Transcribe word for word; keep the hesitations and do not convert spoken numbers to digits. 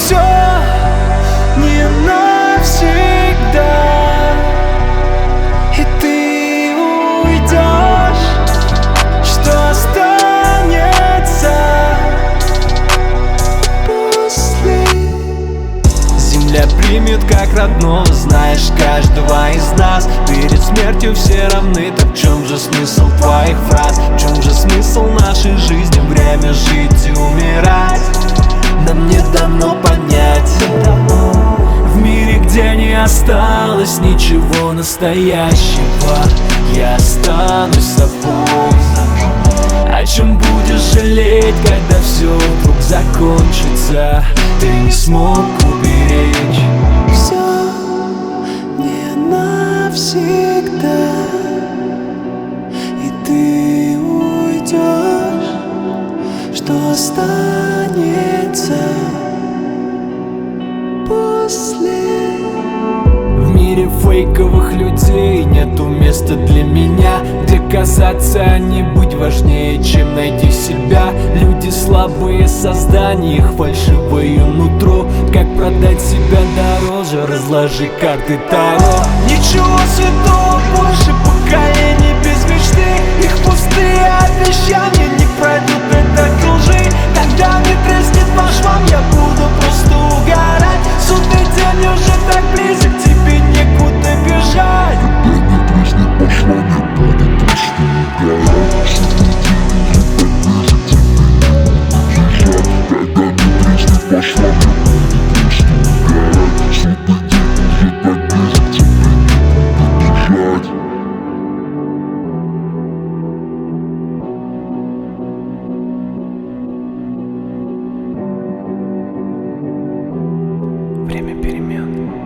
все не навсегда, и ты уйдешь. Что останется после? Земля примет как родного, знаешь, каждого из нас. Перед смертью все равны, так в чем же смысл твоих фраз? В чем же смысл нашей жизни? Время жить и умирать нам не дано понять. В мире, где не осталось ничего настоящего, я останусь собой. О чем будешь жалеть, когда все вдруг закончится? Ты не смог уберечь. Все не навсегда, и ты уйдешь. Что останется после? В мире фейковых людей нету места для меня, где казаться, не быть важнее, чем найти себя. Люди слабые создания, их фальшивое нутро. Как продать себя дороже, разложи карты Таро. Ничего святого больше, поколений без мечты. Их пустые обещания не пройдут этой лжи. Когда мне треснет по швам, я буду просто угорать. Судный день уже так близок, тебе некуда бежать. Время перемен.